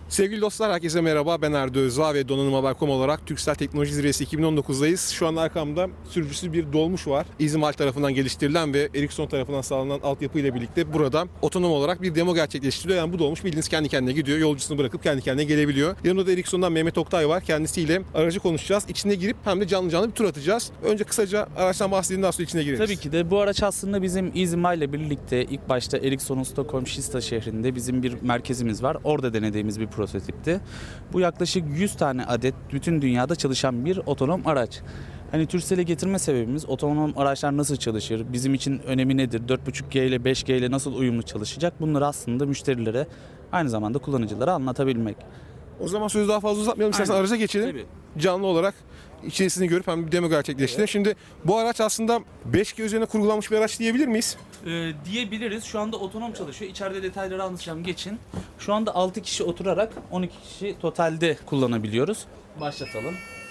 Sevgili dostlar, herkese merhaba. Ben Erdo Özdağ ve Donanım.Haber.com olarak Türksel Teknoloji Zirvesi 2019'dayız. Şu anda arkamda sürücüsü bir dolmuş var. İzmir tarafından geliştirilen ve Ericsson tarafından sağlanan altyapı ile birlikte burada otonom olarak bir demo gerçekleştiriyor. Yani bu dolmuş bildiğiniz kendi kendine gidiyor. Yolcusunu bırakıp kendi kendine gelebiliyor. Yanında da Ericsson'dan Mehmet Oktay var. Kendisiyle aracı konuşacağız. İçine girip hem de canlı canlı bir tur atacağız. Önce kısaca araçtan bahsedelim, daha sonra içine gireriz. Tabii ki de bu araç aslında bizim İzmir ile birlikte ilk başta Ericsson'un Stockholm Kista şehrinde bizim bir merkezimiz var. Orada denediğimiz bir prototipti. Bu yaklaşık 100 tane adet bütün dünyada çalışan bir otonom araç. Hani Turkcell'e getirme sebebimiz otonom araçlar nasıl çalışır, bizim için önemi nedir, 4.5G ile 5G ile nasıl uyumlu çalışacak, bunları aslında müşterilere aynı zamanda kullanıcılara anlatabilmek. O zaman sözü daha fazla uzatmayalım. İstersen araca geçelim. Tabii. Canlı olarak içerisini görüp hem bir demo gerçekleştirelim. Evet. Şimdi bu araç aslında 5G üzerine kurgulanmış bir araç diyebilir miyiz? Diyebiliriz. Şu anda otonom çalışıyor. İçeride detayları anlatacağım. Geçin. Şu anda 6 kişi oturarak 12 kişi totalde kullanabiliyoruz. Başlatalım.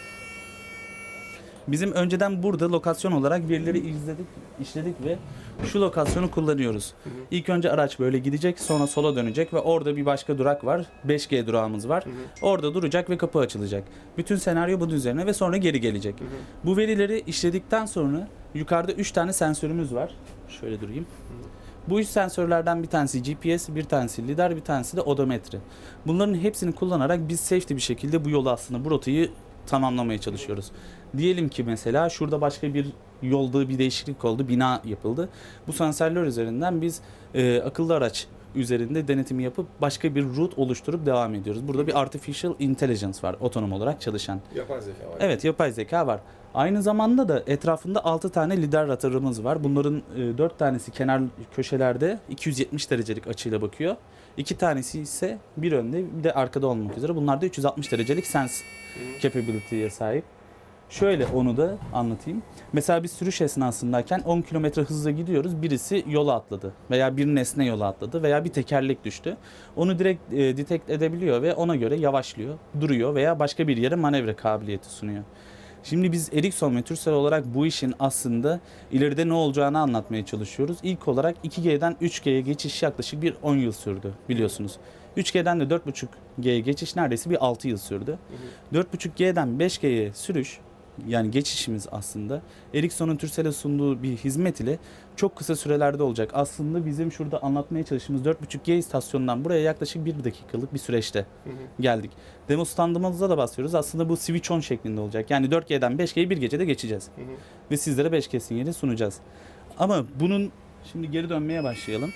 Bizim önceden burada lokasyon olarak verileri işledik ve şu lokasyonu kullanıyoruz. İlk önce araç böyle gidecek, sonra sola dönecek ve orada bir başka durak var. 5G durağımız var. Orada duracak ve kapı açılacak. Bütün senaryo bunun üzerine ve sonra geri gelecek. Bu verileri işledikten sonra yukarıda 3 tane sensörümüz var. Şöyle durayım. Bu 3 sensörlerden bir tanesi GPS, bir tanesi lidar, bir tanesi de odometre. Bunların hepsini kullanarak biz safety bir şekilde bu yolu aslında, bu rotayı tamamlamaya çalışıyoruz. Diyelim ki mesela şurada başka bir yolda bir değişiklik oldu, bina yapıldı. Bu sensörler üzerinden biz akıllı araç üzerinde denetimi yapıp başka bir route oluşturup devam ediyoruz. Burada bir artificial intelligence var, otonom olarak çalışan. Yapay zeka var. Evet, yapay zeka var. Aynı zamanda da etrafında 6 tane lidar radarımız var. Bunların 4 tanesi kenar köşelerde 270 derecelik açıyla bakıyor. 2 tanesi ise bir önde bir de arkada olmak üzere. Bunlar da 360 derecelik sense capability'ye sahip. Şöyle onu da anlatayım. Mesela biz sürüş esnasındayken 10 km hızla gidiyoruz. Birisi yola atladı veya bir nesne yola atladı veya bir tekerlek düştü. Onu direkt detect edebiliyor ve ona göre yavaşlıyor, duruyor veya başka bir yere manevra kabiliyeti sunuyor. Şimdi biz Ericsson ve Turkcell olarak bu işin aslında ileride ne olacağını anlatmaya çalışıyoruz. İlk olarak 2G'den 3G'ye geçiş yaklaşık bir 10 yıl sürdü biliyorsunuz. 3G'den de 4.5G'ye geçiş neredeyse bir 6 yıl sürdü. 4.5G'den 5G'ye sürüş, yani geçişimiz aslında Ericsson'un Turkcell'e sunduğu bir hizmet ile çok kısa sürelerde olacak. Aslında bizim şurada anlatmaya çalıştığımız 4.5G istasyonundan buraya yaklaşık 1 dakikalık bir süreçte geldik. Demo standımızda da bahsediyoruz. Aslında bu switch on şeklinde olacak. Yani 4G'den 5G'yi bir gecede geçeceğiz. Ve sizlere 5G sinyali sunacağız. Ama bunun şimdi geri dönmeye başlayalım.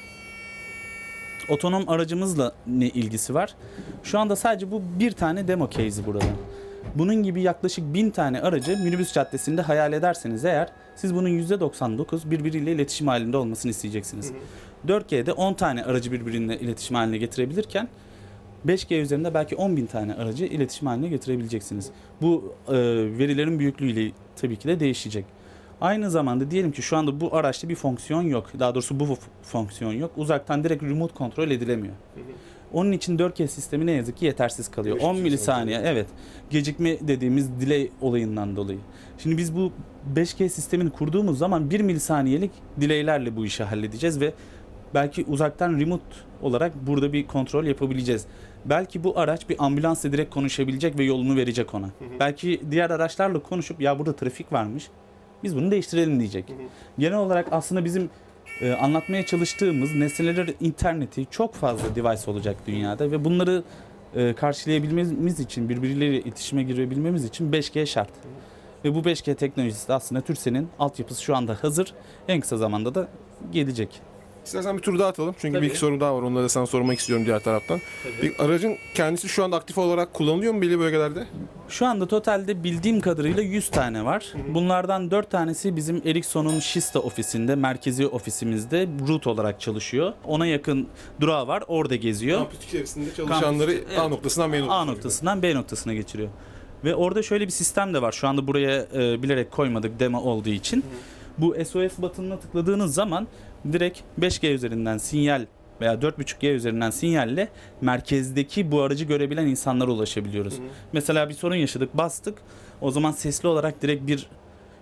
Otonom aracımızla ne ilgisi var? Şu anda sadece bu bir tane demo case'i burada. Bunun gibi yaklaşık 1000 tane aracı minibüs caddesinde hayal ederseniz eğer, siz bunun %99 birbiriyle iletişim halinde olmasını isteyeceksiniz. 4G'de 10 tane aracı birbirine iletişim haline getirebilirken 5G üzerinde belki 10.000 tane aracı iletişim haline getirebileceksiniz. Bu verilerin büyüklüğüyle tabii ki de değişecek. Aynı zamanda diyelim ki şu anda bu araçta bir fonksiyon yok. Daha doğrusu bu fonksiyon yok. Uzaktan direkt remote kontrol edilemiyor. Onun için 4G sistemi ne yazık ki yetersiz kalıyor. 10 milisaniye, evet, gecikme dediğimiz delay olayından dolayı. Şimdi biz bu 5G sistemini kurduğumuz zaman 1 milisaniyelik delay'lerle bu işi halledeceğiz ve belki uzaktan remote olarak burada bir kontrol yapabileceğiz. Belki bu araç bir ambulansla direkt konuşabilecek ve yolunu verecek ona. Belki diğer araçlarla konuşup ya burada trafik varmış, biz bunu değiştirelim diyecek. Genel olarak aslında bizim anlatmaya çalıştığımız nesnelerin interneti çok fazla device olacak dünyada ve bunları karşılayabilmemiz için, birbirleriyle iletişime girebilmemiz için 5G şart. Ve bu 5G teknolojisi de aslında Turkcell'in altyapısı şu anda hazır. En kısa zamanda da gelecek. İstersen bir tur daha atalım. Çünkü Tabii. bir iki sorum daha var. Onları da sana sormak istiyorum diğer taraftan. Tabii. Aracın kendisi şu anda aktif olarak kullanılıyor mu belli bölgelerde? Şu anda totalde bildiğim kadarıyla 100 tane var. Bunlardan 4 tanesi bizim Ericsson'un Kista ofisinde, merkezi ofisimizde route olarak çalışıyor. Ona yakın durağı var, orada geziyor. Kampüs içerisinde çalışanları Evet. A noktasından B noktasına. A noktasından B noktasına geçiriyor. Ve orada şöyle bir sistem de var. Şu anda buraya bilerek koymadık demo olduğu için. Bu SOS butonuna tıkladığınız zaman direkt 5G üzerinden sinyal veya 4.5G üzerinden sinyalle merkezdeki bu aracı görebilen insanlara ulaşabiliyoruz. Mesela bir sorun yaşadık, bastık. O zaman sesli olarak direkt bir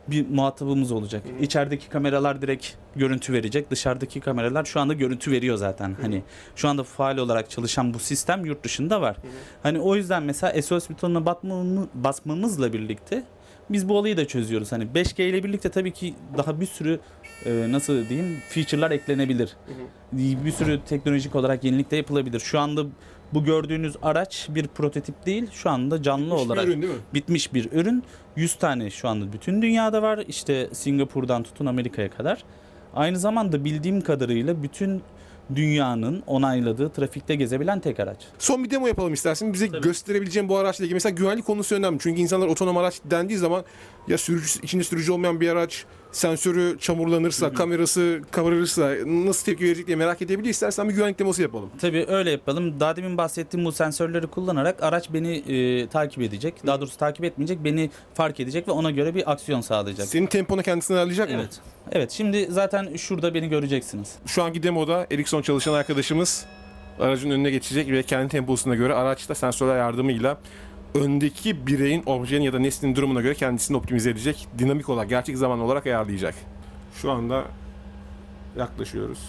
bir muhatabımız olacak. İçerideki kameralar direkt görüntü verecek. Dışarıdaki kameralar şu anda görüntü veriyor zaten. Hani şu anda faal olarak çalışan bu sistem yurt dışında var. Hani o yüzden mesela SOS butonuna basmamızla birlikte biz bu olayı da çözüyoruz. Hani 5G ile birlikte tabii ki daha bir sürü nasıl diyeyim feature'lar eklenebilir. Bir sürü teknolojik olarak yenilik de yapılabilir. Şu anda bu gördüğünüz araç bir prototip değil. Şu anda canlı olarak ürün değil mi? bitmiş bir ürün. 100 tane şu anda bütün dünyada var. İşte Singapur'dan tutun Amerika'ya kadar. Aynı zamanda bildiğim kadarıyla bütün dünyanın onayladığı trafikte gezebilen tek araç. Son bir demo yapalım istersen. Bize gösterebileceğin bu araçla ilgili. Mesela güvenlik konusu önemli. Çünkü insanlar otonom araç dendiği zaman ya sürücüsü, içinde sürücü olmayan bir araç, sensörü çamurlanırsa, kamerası kabarırsa nasıl tepki verecek diye merak edebilir. İstersen bir güvenlik demosu yapalım. Tabii öyle yapalım. Daha demin bahsettiğim bu sensörleri kullanarak araç beni takip edecek. Daha doğrusu takip etmeyecek, beni fark edecek ve ona göre bir aksiyon sağlayacak. Senin temponu kendisine ayarlayacak mı? Evet. Evet, şimdi zaten şurada beni göreceksiniz. Şu anki demoda Ericsson çalışan arkadaşımız aracın önüne geçecek ve kendi temposuna göre araçta sensörler yardımıyla öndeki bireyin, objenin ya da nesnenin durumuna göre kendisini optimize edecek. Dinamik olarak, gerçek zaman olarak ayarlayacak. Şu anda yaklaşıyoruz.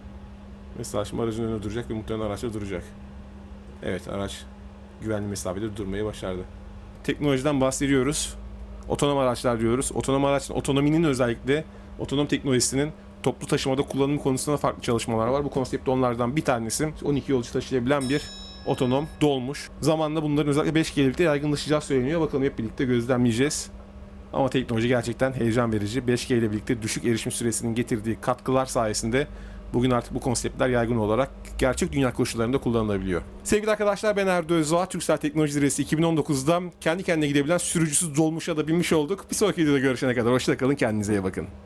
Mesela şimdi aracın önüne duracak ve muhtemelen araçta duracak. Evet, araç güvenli mesafede durmayı başardı. Teknolojiden bahsediyoruz. Otonom araçlar diyoruz. Otonom araçların otonominin özellikle otonom teknolojisinin toplu taşımada kullanım konusunda farklı çalışmalar var. Bu konsepte onlardan bir tanesi 12 yolcu taşıyabilen bir otonom dolmuş. Zamanla bunların özellikle 5G ile birlikte yaygınlaşacağı söyleniyor. Bakalım hep birlikte gözlemleyeceğiz. Ama teknoloji gerçekten heyecan verici. 5G ile birlikte düşük erişim süresinin getirdiği katkılar sayesinde bugün artık bu konseptler yaygın olarak gerçek dünya koşullarında kullanılabiliyor. Sevgili arkadaşlar, ben Erdo Özdoğan. Türksel Teknoloji Zirvesi 2019'da kendi kendine gidebilen sürücüsüz dolmuşa da binmiş olduk. Bir sonraki videoda görüşene kadar hoşça kalın, kendinize iyi bakın.